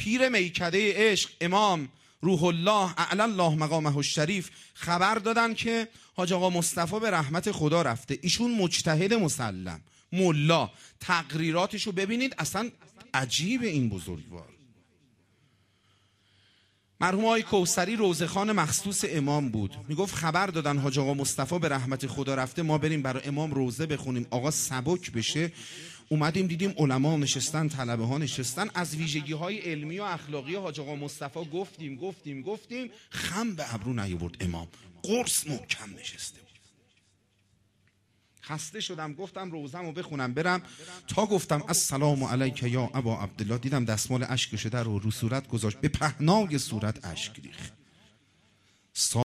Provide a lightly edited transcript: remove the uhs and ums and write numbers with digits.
پیر میکده عشق امام روح الله اعلی الله مقامه الشریف خبر دادن که حاج آقا مصطفی به رحمت خدا رفته. ایشون مجتهد مسلم، ملا، تقریراتشو ببینید، اصلا عجیب این بزرگوار. مرحوم آقای کوثری روضه‌خوان مخصوص امام بود، میگفت خبر دادن حاج آقا مصطفی به رحمت خدا رفته، ما بریم برای امام روضه بخونیم آقا سبک بشه. اومدیم دیدیم علما نشستن، طلبه ها نشستن، از ویژگی های علمی و اخلاقی حاج آقا مصطفی گفتیم خم به ابرو نیاورد امام، قرص محکم نشسته بود. خسته شدم، گفتم روزمو بخونم برم، تا گفتم السلام علیک یا ابا عبدالله دیدم دستمال اشک شده رو صورت گذاشت، به پهنای صورت اشک ریخت.